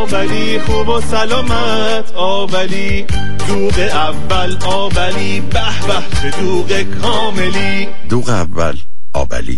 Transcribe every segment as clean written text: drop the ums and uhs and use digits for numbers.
آبلی خوب و سلامت آبلی دوغ اول آبلی به به چه دوغ کاملی دوغ اول آبلی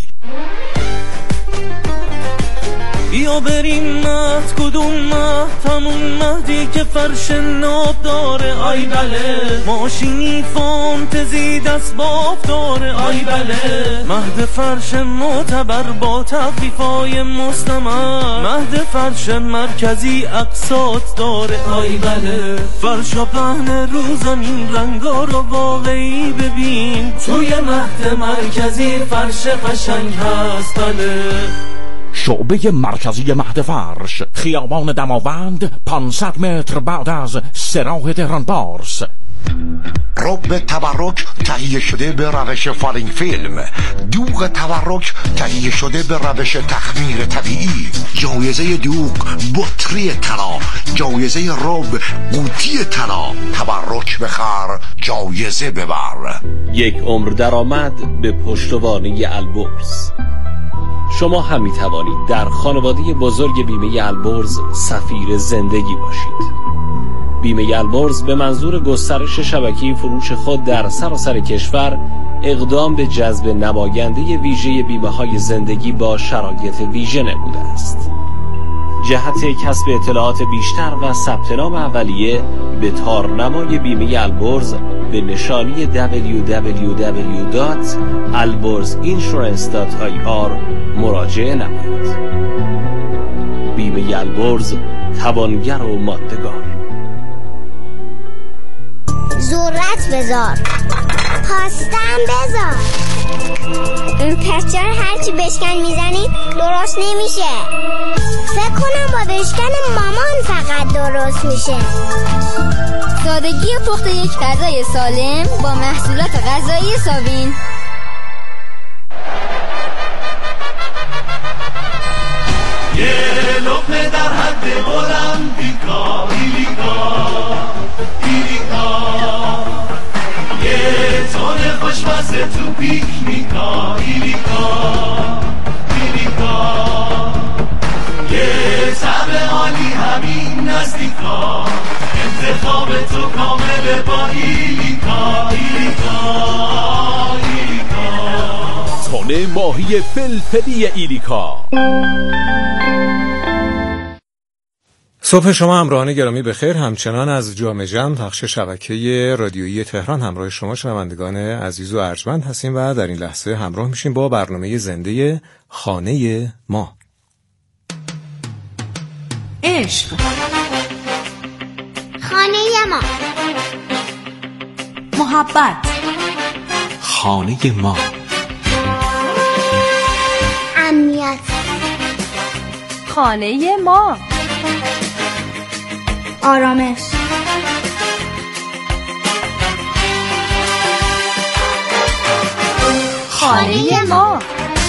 بیا بریم مهد کدوم مهد همون مهدی که فرش ناب داره آی بله ماشینی فانتزی دست باف داره آی بله مهد فرش معتبر با تخفیفای مستمر مهد فرش مرکزی اقساط داره آی بله فرشا پهن رو زمین رنگا رو واقعی ببین توی مهد مرکزی فرش قشنگ هست بله شعبه مرکزی مهد فرش خیابان دماوند 500 متر بعد از سراح تهران پارس رب تبرک تهیه شده به روش فالینگ فیلم دوغ تبرک تهیه شده به روش تخمیر طبیعی جایزه دوغ بطری طلا جایزه رب قوطی طلا تبرک بخر جایزه ببر یک عمر درآمد به پشتوانه البرز شما هم می توانید در خانواده بزرگ بیمه البرز سفیر زندگی باشید. بیمه البرز به منظور گسترش شبکه فروش خود در سراسر کشور اقدام به جذب نماینده ویژه بیمه‌های زندگی با شرایط ویژه نموده است. جهت کسب اطلاعات بیشتر و ثبت نام اولیه به تارنمای بیمه البرز به نشانی www.alborzinsurance.ir مراجعه نمایید. بیمه البرز توانگر و ماندگار. ذرت بذار پاستم بذار این پسچر هرچی بشکن میزنی درست نمیشه فکر کنم با بشکن مامان فقط درست میشه سادگی پخت یک غذای سالم با محصولات غذایی ساوین یه لقمه در حد المپیکا ایلیکا یه تونه خوشمزه تو پیکنیکا ایلیکا یه طعم عالی همین نزدیکا انتخاب تو کامل با ایلیکا تونه ماهی فلفلی ایلیکا. صبح شما همراهان گرامی بخیر. همچنان از جام جم پخش شبکه رادیویی تهران همراه شما شنوندگان عزیز و ارجمند هستیم و در این لحظه همراه میشیم با برنامه زنده خانه ما. عشق خانه ما محبت خانه ما امنیت خانه ما آرامش خانه ما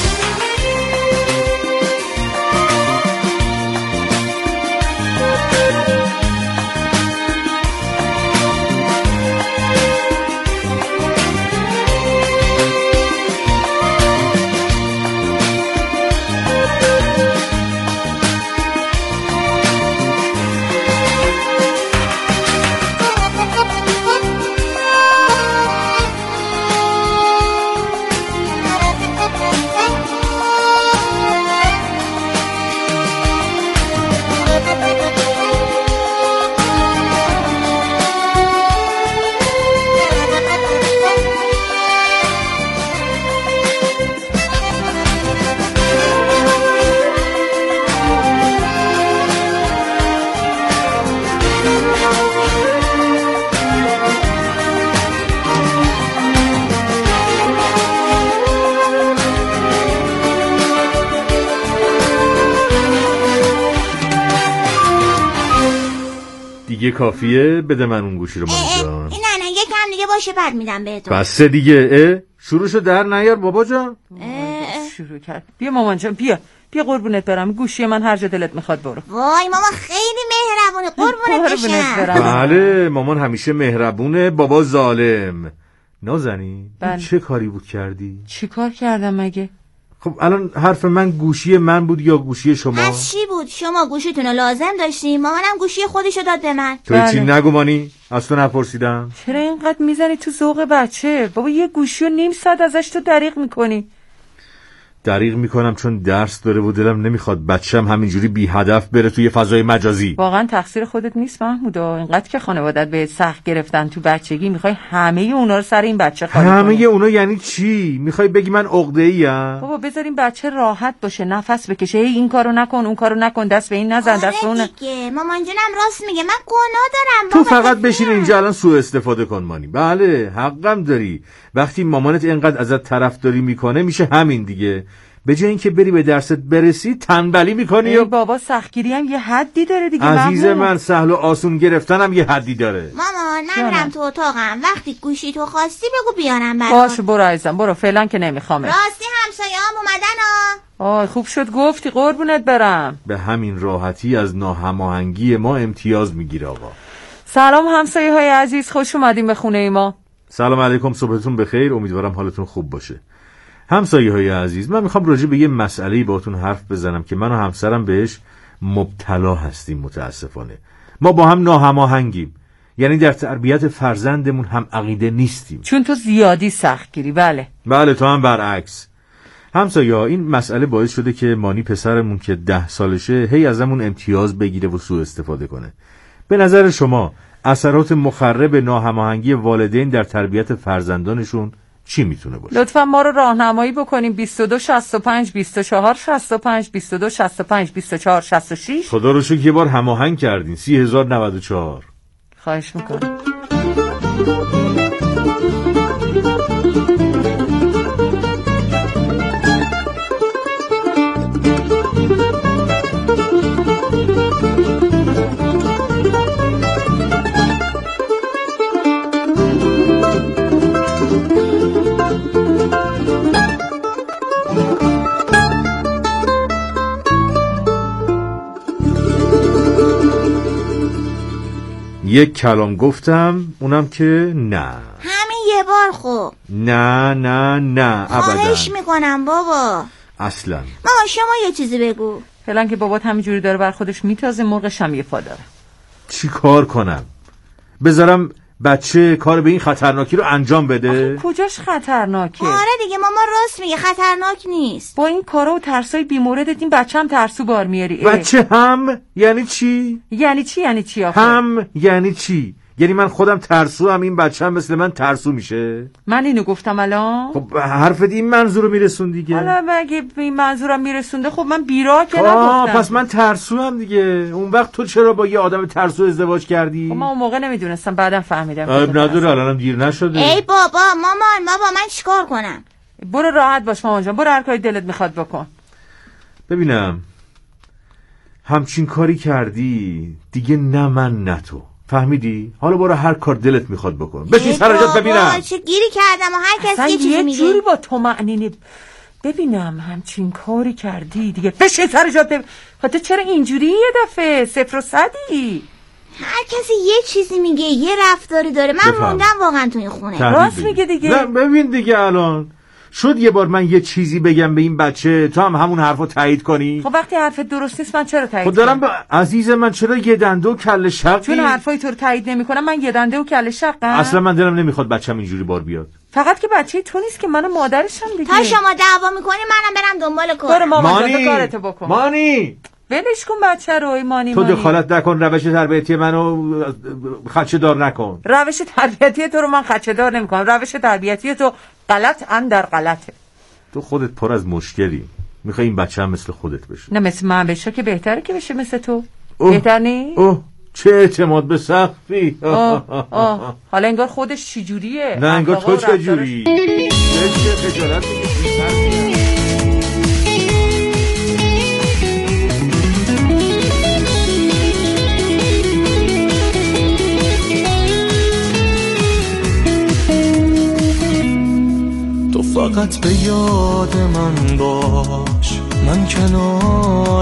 دیگه کافیه؟ بده من اون گوشی رو مامی جان. نه یکم دیگه باشه بعد میدم بهتون. بس دیگه شروعشو در نیار بابا جان. شروع کرد. بیا مامان جان بیا قربونت برم گوشی من هر جا دلت میخواد برو. وای ماما خیلی مهربونه قربونت بشم. بله مامان همیشه مهربونه بابا ظالم. نازنین چه کاری بود کردی؟ چی کار کردم مگه؟ خب الان حرف من گوشی من بود یا گوشی شما؟ از چی بود؟ شما گوشیتون رو لازم داشتیم، مامانم گوشی خودشو داد به من. تو چی نگمانی؟ از تو نپرسیدم. چرا اینقدر میزنی تو ذوق بچه؟ بابا یه گوشی و نیم ساعت ازش تو دریغ میکنی. دریغ میکنم چون درس داره و دلم نمیخواد بچه‌م همینجوری بی هدف بره توی فضای مجازی. واقعا تقصیر خودت نیست محمودا، اینقدر که خانوادت به سخت گرفتن تو بچگی، میخوای همه اونا رو سر این بچه خالی کنی. همه اونا یعنی چی؟ میخوای بگی من عقده‌ایم؟ بابا بذاریم بچه راحت باشه، نفس بکشه، این کارو نکن اون کارو نکن، دست به این نزن، دست به اون. دیگه مامان جونم راست میگه، من گناه دارم. تو فقط بشین اینجا الان سوء استفاده کن مانی. بله حقم داری، وقتی مامانت اینقدر ازت طرفداری میکنه میشه همین دیگه. به جای اینکه بری به درست برسی تنبلی میکنی. ای بابا سختگیری هم یه حدی داره دیگه. عزیز من سهل و آسون گرفتنم یه حدی داره. ماما نمیرم تو اتاقم، وقتی گوشی تو خواستی بگو بیارم برات. باشه برو عزیزم برو، فعلا که نمیخوامه. راستی همسایه‌ام اومدن ها. خوب شد گفتی، قربونت برم. به همین راحتی از ناهماهنگی ما امتیاز میگیره آقا. سلام همسایه های عزیز، خوش اومدین به خونه ما. سلام علیکم، صبحتون بخیر، امیدوارم حالتون خوب باشه. همسایه های عزیز، من میخوام راجع به یه مسئله‌ای باهاتون حرف بزنم که من و همسرم بهش مبتلا هستیم. متاسفانه ما با هم ناهماهنگیم، یعنی در تربیت فرزندمون هم عقیده نیستیم. چون تو زیادی سختگیری. بله تو هم برعکس. همسایه ها، این مسئله باعث شده که مانی پسرمون که 10 سالشه هی ازمون امتیاز بگیره و سوء استفاده کنه. به نظر شما اثرات مخرب ناهماهنگی والدین در تربیت فرزندانشون چی میتونه باشه؟ لطفا ما رو راهنمایی بکنیم. 22 65 24 65 22 65 24 66. خدا رو شکر یه بار هماهنگ کردین. 30,094. خواهش میکنم. یک کلام گفتم، اونم که نه. همین یه بار خوب. نه ابدا. خواهش میکنم بابا. اصلا. ماما شما یه چیزی بگو. فعلا که بابات همینجوری داره بر خودش میتازه، مرغش هم یه پا داره. چی کار کنم؟ بذارم بچه کار به این خطرناکی رو انجام بده؟ کجاش خطرناکه؟ آره دیگه ماما راست میگه، خطرناک نیست. با این کارا و ترسای بی‌موردت این بچه هم ترسو بار میاری. بچه هم یعنی چی؟ یعنی چی آخه؟ هم یعنی چی؟ یعنی من خودم ترسو هم این بچه هم مثل من ترسو میشه؟ من اینو گفتم الان؟ خب حرفت این منظور رو میرسون دیگه. حالا اگه این منظورم میرسونده خب من بیرا که نگفتم. پس من ترسو هم دیگه. اون وقت تو چرا با یه آدم ترسو ازدواج کردی؟ خب من اون موقع نمیدونستم، بعدم فهمیدم. نداره، الانم دیر نشده. ای بابا مامان من چیکار کنم؟ برو راحت باش مامان جان، برو هر کاری دلت میخواد بکن. ببینم همچین کاری کردی دیگه، نه من نه تو، فهمیدی؟ حالا برو هر کار دلت میخواد بکن. بشین سر جات ببینم. چه گیری کردم و هر کسی یه چیزی میگه. یه جوری با تو معنی ببینم همچین کاری کردی دیگه. بشین سر جات ببینم. خاطر چرا اینجوری یه دفعه 0 و 100؟ هر کسی یه چیزی میگه، یه رفتاری داره. من موندم واقعا تو این خونه. راست میگه دیگه. نه ببین دیگه الان شد یه بار من یه چیزی بگم به این بچه تو هم همون حرفو تایید کنی. خب وقتی حرفت درست نیست من چرا تایید کنم؟ خب دارم عزیز من چرا یه دنده و کله شقی؟ چون حرفای تو رو تایید نمی‌کنم من یه دنده و کله شقم؟ اصلا من دلم نمیخواد بچه‌م اینجوری بار بیاد. فقط که بچه تو نیست که منو مادرشم دیگه. تا شما دعوا می‌کنی منم برم دنبال کار. برو مامان جان کارتو بکن. مانی ولش کن بچه رو. مانی تو دخالت نکن، روش تربیتی منو خدشه دار نکن. روش تربیتی تو رو من خدشه دار نمی‌کنم. روش تربیتی تو غلط اندر غلطه. تو خودت پر از مشکلی، میخوای این بچه هم مثل خودت بشه. نه مثل من بشه که بهتره که بشه مثل تو. بهتر نیست؟ چه اعتماد به سقفی. حالا انگار خودش چی جوریه؟ نه انگار تو چه جوری؟ چه خجالت میکشی؟ تو فقط به یاد من باش، من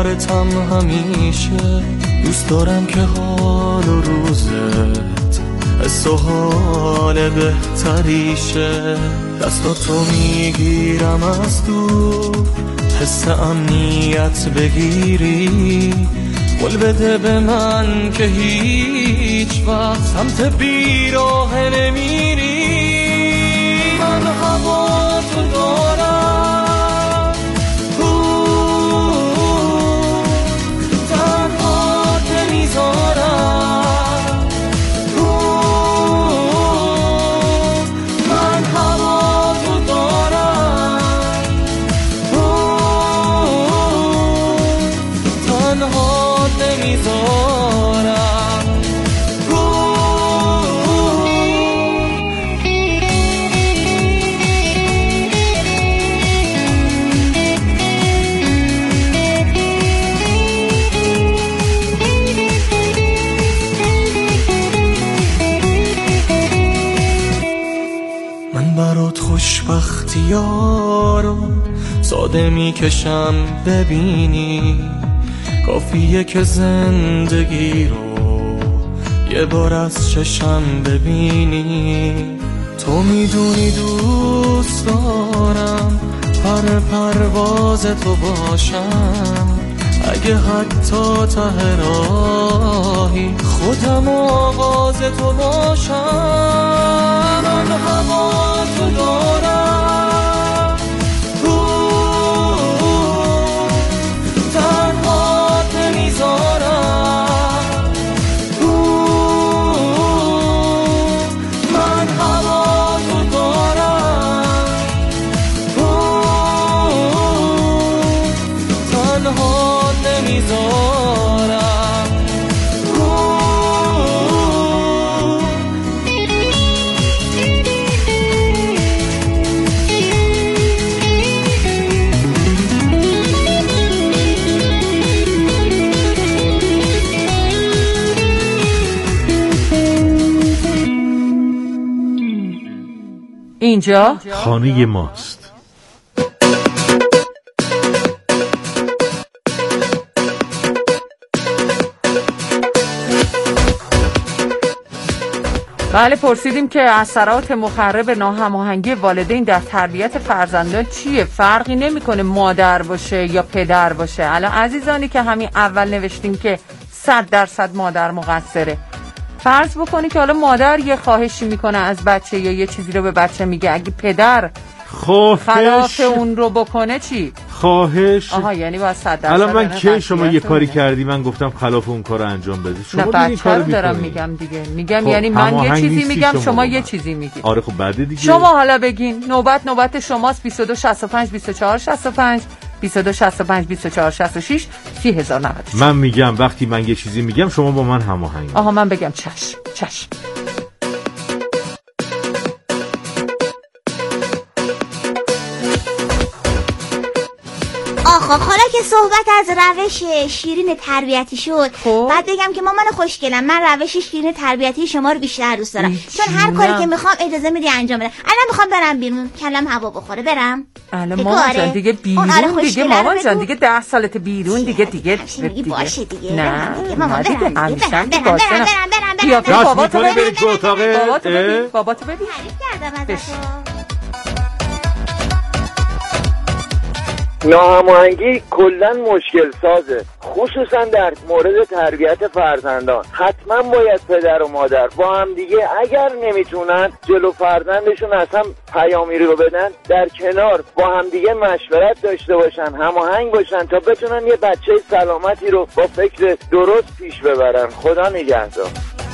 کنارتم همیشه. دوست دارم که حال و روزت حس و حال بهتریشه، دستاتو میگیرم از دور، حس امنیت بگیری، قول بده به من که هیچ وقت سمت بیراه نمیری. من هوا تو دارم، تنها نمیذارم، من هوا تو دارم، تنها نمیذارم. برات خوشبختیارو ساده میکشم ببینی، کافیه که زندگی رو یه بار از چشم ببینی. تو میدونی دوست دارم پر پرواز تو باشم، اگه حتی ته راهی خودم آغاز تو باشم. من هوا تو دارم، تنها نمیذارم، من هوا تو دارم، تنها نمیذارم. اینجا خانه ماست. بله، پرسیدیم که اثرات مخرب ناهماهنگی والدین در تربیت فرزندان چیه؟ فرقی نمیکنه مادر باشه یا پدر باشه. الان عزیزانی که همین اول نوشتیم که 100% مادر مقصره، فرض بکنی که حالا مادر یه خواهشی میکنه از بچه یا یه چیزی رو به بچه میگه، اگه پدر خلاف اون رو بکنه چی؟ خواهش. آها، یعنی باید 100%. الان من کی شما یه کاری کردی من گفتم خلاف اون کار انجام بده؟ شما نه، بچه رو دارم میگم دیگه. میگم خب یعنی من یه چیزی میگم شما یه چیزی میگی. آره خب بعد دیگه شما حالا بگین. نوبت شماست. 22 65 24 65 22 65 24 66 3096. من میگم وقتی من یه چیزی میگم شما با من هماهنگ. آها، من بگم چشم. خب حالا که صحبت از روش شیرین تربیتی شد، بعد بگم که مامان خوشگلم، من روش شیرین تربیتی شما رو بیشتر دوست دارم، چون هر کاری که میخوام اجازه میدی انجام بدم. الان میخوام برم بیرون، کلم هوا بخوره، برم. الان مامان جان دیگه بیرون دیگه، مامان جان دیگه 10 سالت بیرون دیگه باشه دیگه. نه مامان برم. برم. باباتو ببین. باباتو ببین. ناهماهنگی کلا مشکل سازه، خصوصا در مورد تربیت فرزندان. حتما باید پدر و مادر با هم دیگه اگر نمیتونن جلو فرزندشون اصلا پیامی رو بدن، در کنار با هم دیگه مشورت داشته باشن، هماهنگ باشن تا بتونن یه بچه سلامتی رو با فکر درست پیش ببرن. خدا نگهدار.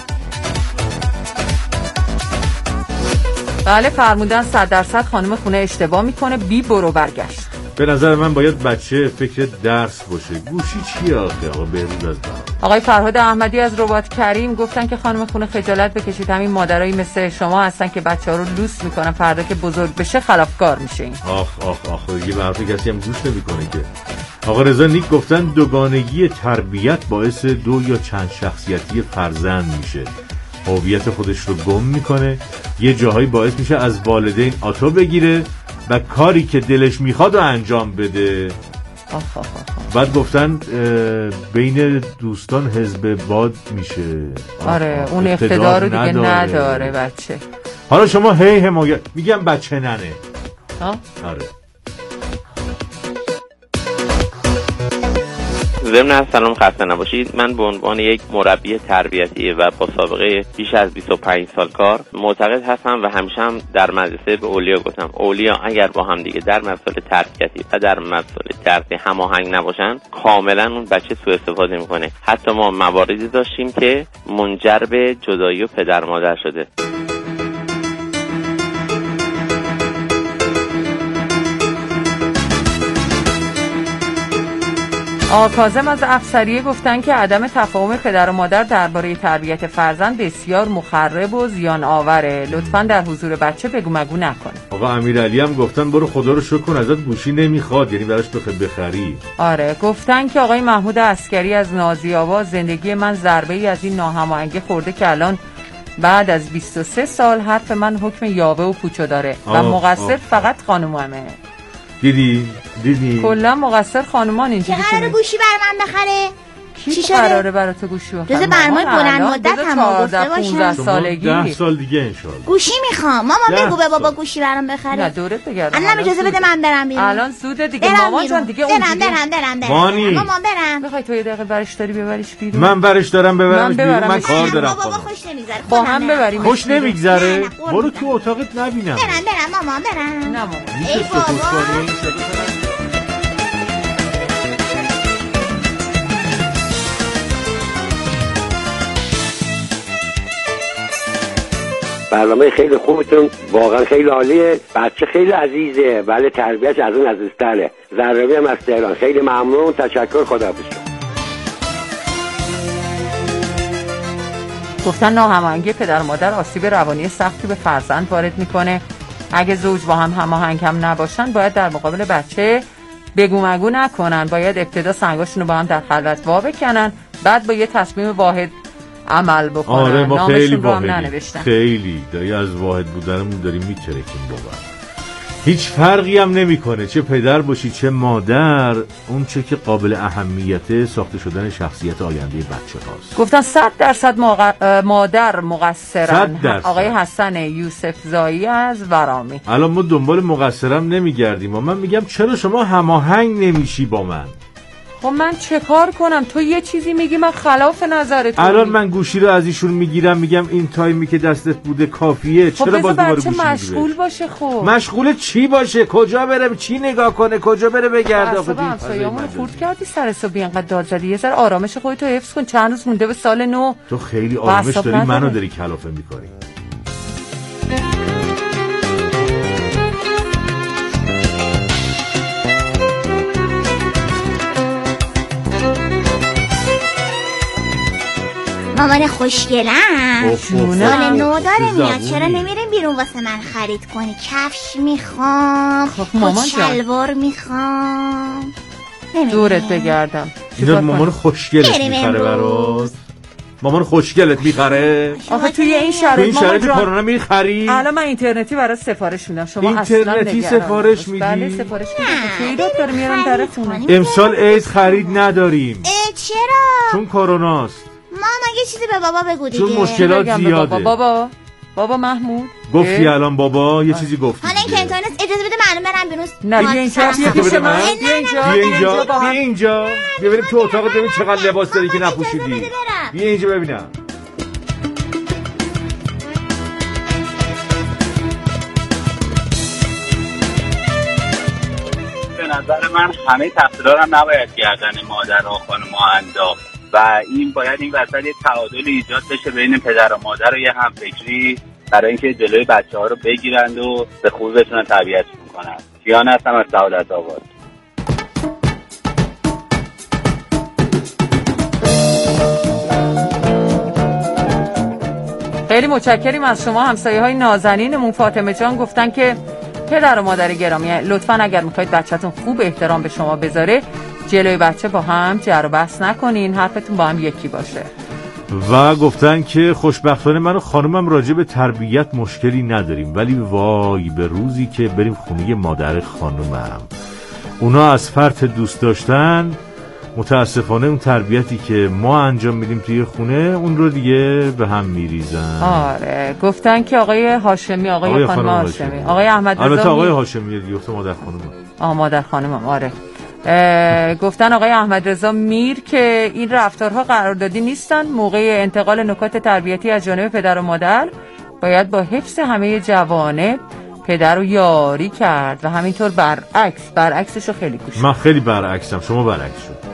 بله، فرمودن 100% خانم خونه اشتباه میکنه، بی برو برگشت. به نظر من باید بچه فکر درس باشه. گوشی چیه آخه؟ آقا بهروز از آقای فرهاد احمدی از ربات کریم گفتن که خانم خونه خجالت بکشید، همین مادرایی مثل شما هستن که بچه‌ها رو لوس میکنن، فردا که بزرگ بشه خلافکار میشه. این آخ دیگه به حرف کسی هم گوش نمیکنه که. آقا رضا نیک گفتن دوگانگی تربیت باعث دو یا چند شخصیتی فرزند میشه، هویت خودش رو گم میکنه، یه جاهایی باعث میشه از والدین آتو بگیره و کاری که دلش میخواد رو انجام بده. بعد گفتن بین دوستان حزب باد میشه. آره اون اقتدار رو دیگه نداره بچه. حالا شما هی حمایت میگم بچه ننه. آره. ضمن از سلام خسته نباشید. من به عنوان یک مربی تربیتی و با سابقه بیش از 25 سال کار معتقد هستم و همیشه هم در مدرسه به اولیا گفتم اولیا اگر با هم دیگه در مسائل تربیتی و در مسائل درسی هماهنگ نباشن کاملا اون بچه سوء استفاده میکنه. حتی ما مواردی داشتیم که منجر به جدایی و پدر مادر شده. کاظم از افسریه گفتن که عدم تفاهم پدر و مادر درباره تربیت فرزند بسیار مخرب و زیان آوره. لطفاً در حضور بچه بگو مگو نکن. آقا امیرعلی هم گفتن برو خدا رو شکر کن ازت گوشی نمیخواد، یعنی براش بخری. آره گفتن که آقای محمود عسکری از نازی آباد زندگی من ضربه ای از این ناهماهنگی خورده که الان بعد از 23 سال حرف من حکم یاوه و پوچو داره و مقصر فقط خانوممه. دیدی کلا مقصر خانومان اینجوری چه گوشی برای من بخره؟ چی قراره برای تو گوشی بخره؟ جز برنامه بلند مدت هم گفته باشم 15 سالگی 10 سال دیگه ان شاء الله گوشی میخوام. مامان بگو به بابا گوشی برام بخره. نه دورت بگردم. الان اجازه بده من برم بیرون. الان زوده دیگه مامان جان دیگه اونجوری برم. مامان برم. بخوای تو یه دقیقه برش داری ببریش بیرون؟ من برش دارم ببرمش بیرون. من کار دارم. بابا خوش نمیگذره. با هم ببریم. خوش نمیگذره. برو تو اتاقت نبینم. برم مامان برم. نه مامان. ای بابا. برنامه خیلی خوبتون واقعا خیلی عالیه. بچه خیلی عزیزه ولی تربیتش از اون عزیزتره. زربی هم از تهران. خیلی ممنون، تشکر، خداحافظ. گفتن ناهماهنگی پدر و مادر آسیب روانی سختی به فرزند وارد میکنه. اگه زوج با هم هماهنگ هم نباشن باید در مقابل بچه بگو مگو نکنن. باید ابتدا سنگاشون رو با هم در خلوت وا بکنن، بعد با یه تصمیم واحد عمل بکنن. آره ما خیلی واحدیم، خیلی داری از واحد بودنمون داریم میترکیم بابا. هیچ فرقی هم نمیکنه چه پدر باشی چه مادر. اون چه که قابل اهمیته ساخته شدن شخصیت آینده بچه هاست. گفتن 100% مادر مقصرن. آقای حسن یوسف زایی از ورامی. الان ما دنبال مقصرم نمیگردیم و من میگم چرا شما هماهنگ نمیشی با من؟ خب من چه کار کنم؟ تو یه چیزی میگی من خلاف نظرت. الان من گوشی رو از ایشون میگیرم میگم این تایمی که دستت بوده کافیه. خب چرا باز دوباره گوشی میگیره؟ مشغول باشه. خب مشغول چی باشه؟ کجا بره؟ چی نگاه کنه؟ کجا بره بگرده؟ اصلا همسایه‌مون خورد کردی سر صبح اینقدر داد زدی. یه ذره آرامش خودتو حفظ کن. چند روز مونده به سال نو. تو خیلی آرامش داری، منو داری کلافه میکنی. مامان خوشگلم سال نو داره میاد، چرا نمیریم بیرون واسه من خرید کنی؟ کفش میخوام، شلوار میخوام. دورت بگردم. اینا مامان خوشگلت میخره برات. مامان خوشگلت میخره. آخه توی این شرایط کرونا میخری؟ الان من اینترنتی برات سفارش میدم. شما اینترنتی سفارش میدی؟ بله سفارش میدم. تو داره میارن در خونه. امسال عید خرید نداریم. چرا؟ چون کروناست. ماما یه چیزی به بابا بگو دیگه. چون مشکلات زیاده. بابا محمود گفتی الان بابا یه چیزی گفتی. حالا این که اینترنت اجازه بده معلوم برم بیرون. نه بیا اینجا بیا بریم تو اتاق ببین چقدر لباس داری که نپوشیدی. بیا اینجا ببینم. به نظر من همه تقصیرها هم نباید گردن مادر و خانم‌ها انداخت و این باید این وسط یه تعادل ایجاد بشه بین پدر و مادر و یه همفکری برای اینکه جلوی بچه‌ها رو بگیرند و به خوبی بتونن تربیت کنن. کیان هستم از سعادت آباد. خیلی متشکریم از شما همسایه‌های نازنینمون. فاطمه جان گفتن که پدر و مادر گرامی لطفاً اگر می‌خواید بچه‌تون خوب احترام به شما بذاره جلوی بچه با هم جر و بحث نکنین، حرفتون با هم یکی باشه. و گفتن که خوشبختانه من و خانومم راجع به تربیت مشکلی نداریم، ولی وای به روزی که بریم خونه مادر خانومم. اونا از فرط دوست داشتن متاسفانه اون تربیتی که ما انجام میدیم توی خونه اون رو دیگه به هم میریزن. آره گفتن که آقای هاشمی، آقای خانم هاشمی، آقای احمد رضا، البته آقای هاشمی دیگه گفت مادر خانم. مادر خانم. آره گفتن آقای احمد رضا میر که این رفتارها قراردادی نیستن. موقع انتقال نکات تربیتی از جانب پدر و مادر باید با حفظ همه جوانب پدر رو یاری کرد و همینطور برعکسشو خیلی گوش. من خیلی برعکسم، شما برعکس شد.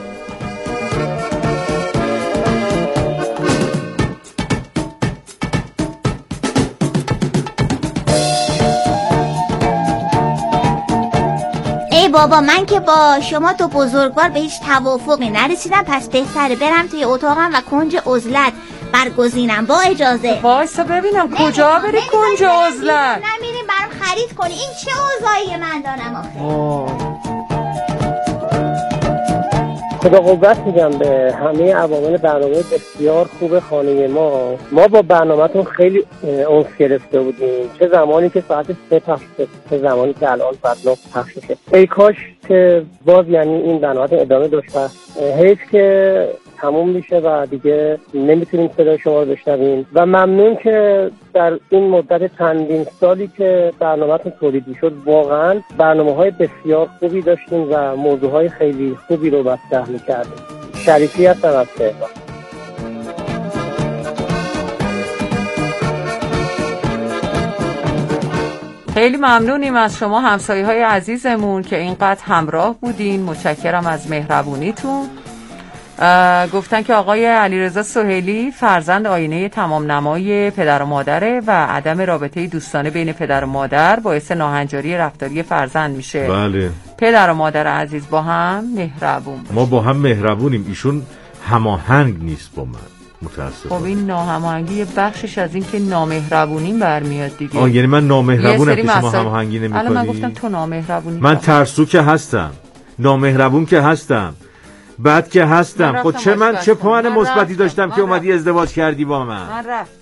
ای بابا من که با شما تو بزرگوار به هیچ توافقی نرسیدم، پس بهتره برم توی اتاقم و کنج عزلت برگزینم. با اجازه. وایسا ببینم کجا بری کنج عزلت؟ نمیریم برام خرید کنی. این چه اوضاعی من دارم آخه؟ خدا قوت میگم به همه عوامل برنامه بسیار خوب خانه ما با برنامه‌تون خیلی اونس گرفته بودیم، چه زمانی که ساعت 3 پخش شد، چه زمانی که الان ساعت 9 پخش شد. ای کاش که باز یعنی این برنامه ادامه داشت. حیف که تموم میشه و دیگه نمیتونیم صدای شما رو بشنویم و ممنون که در این مدت چندین سالی که برنامه‌تون تولید شد واقعا برنامه‌های بسیار خوبی داشتیم و موضوعهای خیلی خوبی رو مطرح می‌کردیم. شریفی هستم از تهران. خیلی ممنونیم از شما همسایه‌های عزیزمون که اینقدر همراه بودین. متشکرم از مهربونیتون. گفتن که آقای علیرضا سهیلی فرزند آینه تمام نمای پدر و مادره و عدم رابطه دوستانه بین پدر و مادر باعث ناهنجاری رفتاری فرزند میشه. بله. پدر و مادر عزیز با هم مهربون باشه. ما با هم مهربونیم، ایشون هماهنگ نیست با من متاسفانه. خب این ناهماهنگی بخشش از این که نامهربونیم برمیاد دیگه. یعنی من نامهربونم که شما هماهنگی نمی‌کنی؟ الان من گفتم تو نامهربونی. من ترسو که هستم، نامهربون که هستم، بعد که هستم. خب چه پوان مثبتی داشتم که اومدی ازدواج کردی با من رفتم.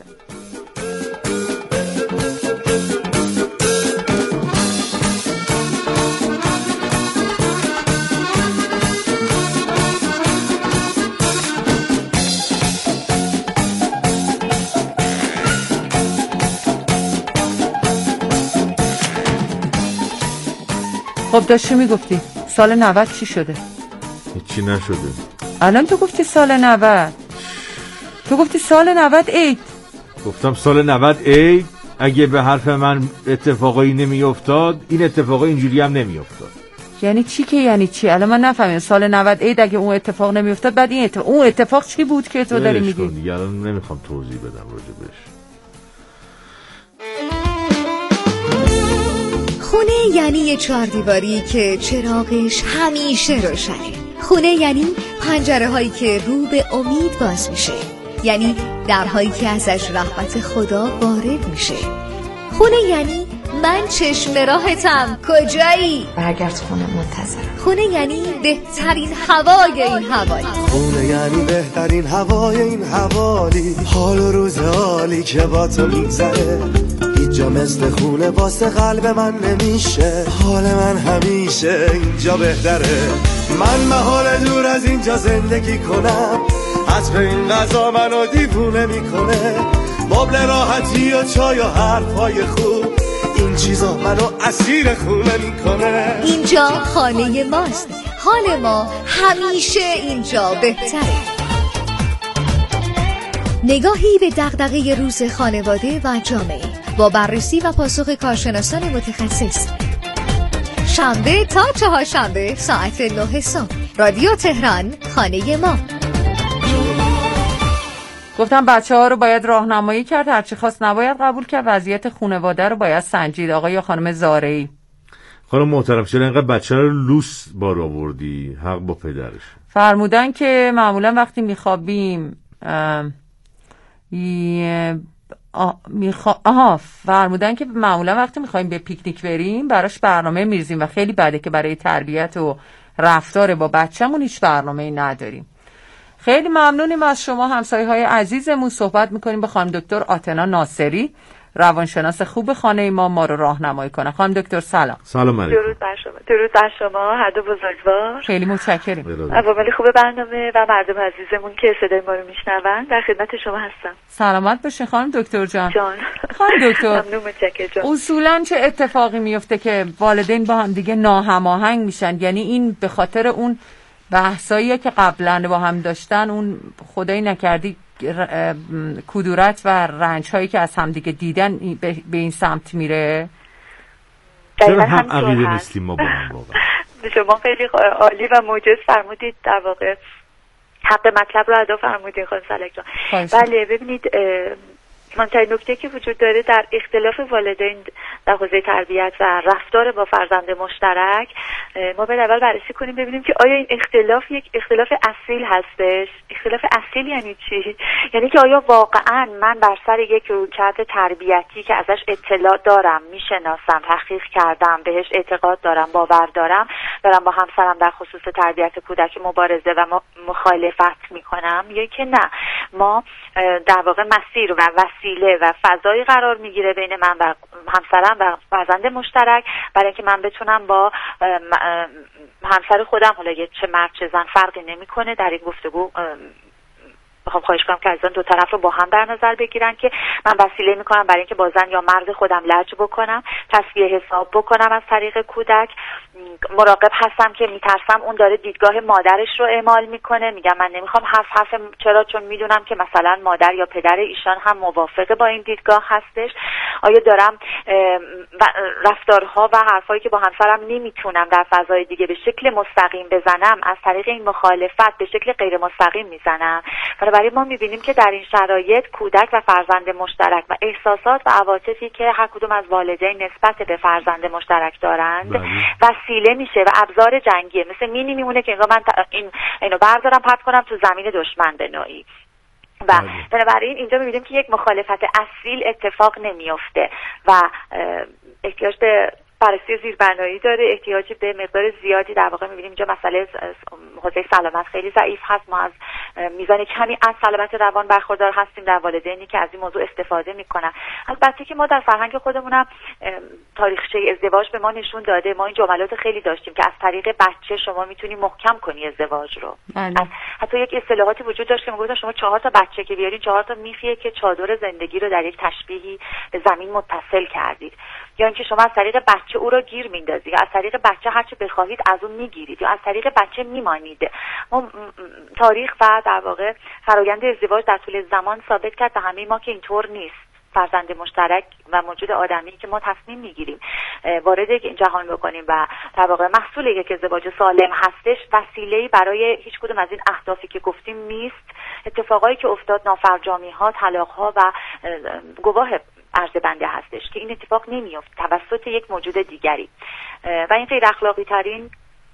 خب داشتی میگفتی سال 90 چی شده؟ هیچی نشده. الان تو گفتی سال 90. تو گفتی سال 90 عید. گفتم سال 90 عید. اگه به حرف من اتفاقایی نمی افتاد این اتفاقا اینجوری هم نمی افتاد. یعنی چی که یعنی چی؟ الان من نفهمیدم. سال 90 عید اگه اون اتفاق نمی افتاد بعد این اون اتفاق چی بود که تو داری میگی؟ دیگه الان نمیخوام توضیح بدم راجبش. خونه یعنی یه چهاردیواری که چراغش همیشه روشنه. خونه یعنی پنجره هایی که رو به امید باز میشه، یعنی درهایی که ازش رحمت خدا وارد میشه. خونه یعنی من چشم راهتم کجایی؟ برگرد خونه منتظرم. خونه یعنی بهترین هوای این حوالی. خونه یعنی بهترین هوای این حوالی. حال و روز حالی که با تو میگذره هیچ جا مثل خونه واسه قلب من نمیشه. حال من همیشه اینجا بهتره. من محال دور از اینجا زندگی کنم. حسب این غذا منو دیوونه میکنه. مبل راحتی و چای و حرفای خوب این چیزا منو اسیر خونه میکنه. اینجا خانه ماست. حال ما همیشه اینجا بهتره. نگاهی به دغدغه روز خانواده و جامعه با بررسی و پاسخ کارشناسان متخصص. شنبه تا چهارشنبه ساعت 9 صبح. رادیو تهران، خانه ما. گفتم بچه‌ها رو باید راهنمایی کرد، هرچی خواست نباید قبول کرد، وضعیت خانواده رو باید سنجید. آقای یا خانم زارعی. خانم محترم چرا اینقدر بچه رو لوس بار آوردی؟ حق با پدرش. فرمودن که معمولا وقتی میخوابیم فرمودن که معمولا وقتی میخوایم به پیکنیک بریم براش برنامه میریزیم و خیلی بده که برای تربیت و رفتار با بچه‌مون هیچ برنامه‌ای نداریم. خیلی ممنونیم از شما همسایه‌های عزیزمون. صحبت میکنیم با خانم دکتر آتنا ناصری، روانشناس خوب خانه ما رو راهنمایی کنه. خانم دکتر سلام. سلام علیکم. درود بر شما. درود بر شما هر دو بزرگوار. خیلی متشکریم. عوامل خوب برنامه و مردم عزیزمون که صدای ما رو میشنون در خدمت شما هستم. سلامت باشین خانم دکتر جان. خانم دکتر ممنون، متشکرم. اصولاً چه اتفاقی میفته که والدین با هم دیگه ناهماهنگ میشن؟ یعنی این به خاطر اون بحثایی که قبلا با هم داشتن، اون خدای نکردی کدورت و رنج هایی که از هم دیگه دیدن به این سمت میره؟ چرا هم عقیده نیستیم ما با هم واقعا؟ شما خیلی عالی و موجز فرمودید، در واقع حق مطلب رو ادا فرمودید خانم سلک جان. بله ببینید، مهمترین نکته که وجود داره در اختلاف والدین در حوزه تربیت و رفتار با فرزند مشترک، ما باید اول بررسی کنیم ببینیم که آیا این اختلاف یک اختلاف اصیل هستش. اختلاف اصیل یعنی چی؟ یعنی که آیا واقعا من بر سر یک رویکرد تربیتی که ازش اطلاع دارم، میشناسم، تحقیق کردم، بهش اعتقاد دارم، باور دارم با همسرم در خصوص تربیت کودک مبارزه و مخالفت میکنم، یا که نه، ما در واقع مسیر و وسیله و فضایی قرار میگیره بین من و همسرم و فرزند مشترک برای اینکه من بتونم با همسر خودم، حالا چه مرد چه زن فرقی نمیکنه، در این گفتگو میخوام خواهش کنم که عزیزان دو طرف رو با هم در نظر بگیرن که من وسیله میکنم برای اینکه با زن یا مرد خودم لج بکنم، تصفیه حساب بکنم از طریق کودک. مراقب هستم که میترسم اون داره دیدگاه مادرش رو اعمال میکنه، میگم من نمیخوام حرف چرا؟ چون میدونم که مثلا مادر یا پدر ایشان هم موافقه با این دیدگاه هستش. آیا دارم رفتارها و حرفایی که با همسرم نمیتونم در فضای دیگه به شکل مستقیم بزنم، از طریق این مخالفت به شکل غیر مستقیم میزنم؟ برای ما میبینیم که در این شرایط کودک و فرزند مشترک و احساسات و عواطفی که هر کدوم از والدین نسبت به فرزند مشترک دارند وسیله میشه و ابزار جنگیه. مثل مینی میمونه که انگار من اینو بردارم پرت کنم تو زمین دشمن به نوعی. و بنابراین اینجا میبینیم که یک مخالفت اصیل اتفاق نمیفته و احتیاج به بررسی زیربنایی داره، احتیاجی به مقدار زیادی. در واقع می‌بینیم اینجا مسئله حوزه سلامت خیلی ضعیف هست. ما از میزان کمی از سلامت روان برخوردار هستیم در والدینی که از این موضوع استفاده میکنن. البته که ما در فرهنگ خودمونم تاریخچه ازدواج به ما نشون داده، ما این جملات خیلی داشتیم که از طریق بچه شما میتونی محکم کنی ازدواج رو. حتی یک اصطلاحاتی وجود داشت که میگفتن شما 4 تا بچه که بیارین 4 تا میخیه که چادر زندگی رو در یک تشبیهی به زمین متصل کردید، یا اینکه شما از طریق بچه او رو گیر میندازید، یا از طریق بچه هر چه بخواهید از اون میگیرید، یا از طریق بچه میمانید. ما تاریخ و در واقع فرآیند ازدواج در طول زمان ثابت کرد به همه ما که اینطور نیست. فرزند مشترک و موجود آدمی که ما تصمیم میگیریم وارد این جهان بکنیم و در واقع محصول یک ازدواج سالم هستش، وسیله‌ای برای هیچ کدوم از این اهدافی که گفتیم نیست. اتفاقایی که افتاد، نافرجامی‌ها، طلاق‌ها و گواه عرض بنده هستش که این اتفاق نمیفت توسط یک موجود دیگری و این غیر اخلاقی ترین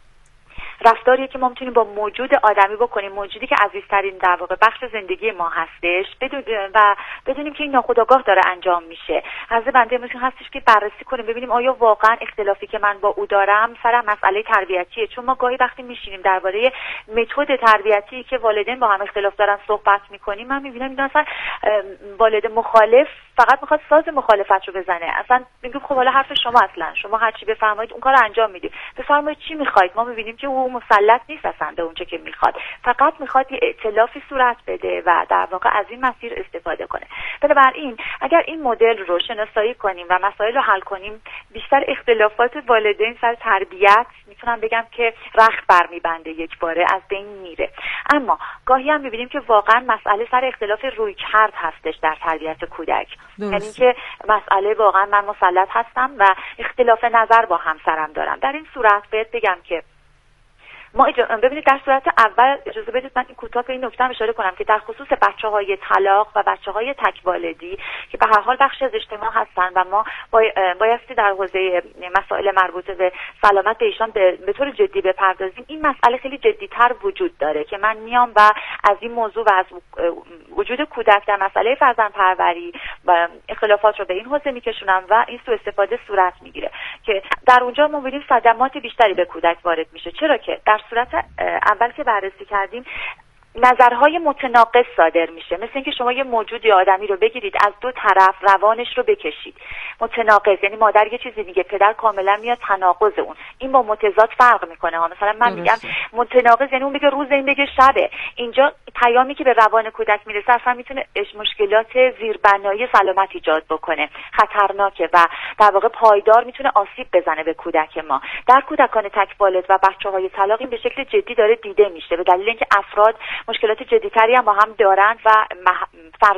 رفتاریه که ما میتونیم با موجود آدمی بکنیم، موجودی که عزیزترین در واقع بخش زندگی ما هستش، و بدونیم که این ناخودآگاه داره انجام میشه. عرض بنده امروز هستش که بررسی کنیم ببینیم آیا واقعا اختلافی که من با او دارم سر مسئله تربیتیه. چون ما گاهی وقتی میشینیم درباره متد تربیتی که والدین با هم اختلاف دارن صحبت میکنیم، من میبینم این اصلا والد مخالف فقط میخواد ساز مخالفت رو بزنه. اصلا میگم خب حالا حرف شما هر چی بفرمایید اون کارو انجام میدید، بفرمایید چی میخواید. ما میبینیم که او مسلط نیست اصلا به اون چه که میخواد، فقط میخواد یه ائتلافی صورت بده و در واقع از این مسیر استفاده کنه. بنابراین اگر این مدل رو شناسایی کنیم و مسائل رو حل کنیم، بیشتر اختلافات والدین سر تربیت میتونم بگم که رخت برمیبنده، یک باره از بین میره. اما گاهی هم میبینیم که واقعا مسئله سر اختلاف رویکرد هستش در تربیت کودک. یعنی که مسئله واقعا من مسلط هستم و اختلاف نظر با همسرم دارم. در این صورت باید بگم که ما ببینید در صورت اول اجازه بدید من این کوتاه به این نکته اشاره کنم که در خصوص بچه‌های طلاق و بچه‌های تک‌والدی که به هر حال بخشی از اجتماع هستن و ما بایستی در حوزه مسائل مربوطه به سلامت ایشان به طور جدی بپردازیم. این مسئله خیلی جدی‌تر وجود داره که من میام و از این موضوع و از وجود کودک در مسئله فرزندپروری و اختلافات رو به این حوزه میکشونم و این سوء استفاده صورت میگیره که در اونجا ما ببینیم صدمات بیشتری به کودک وارد میشه. چرا که در صورت اول که بررسی کردیم نظرهای متناقض صادر میشه، مثل اینکه شما یه موجود یا آدمی رو بگیرید از دو طرف روانش رو بکشید. متناقض یعنی مادر یه چیزی میگه پدر کاملا میاد تناقض اون. این با متضاد فرق میکنه ها. مثلا من میگم متناقض یعنی اون بگه روز، این بگه شبه. اینجا پیامی که به روان کودک میرسه اصلا میتونه مشکلات زیربنایی سلامت ایجاد بکنه، خطرناکه و در واقع پایدار میتونه آسیب بزنه به کودک ما. در کودکان تک‌والد و بچه‌های طلاق این به شکل جدی داره دیده میشه، به دلیل اینکه افراد مشکلات جدی‌تری هم با هم دارند و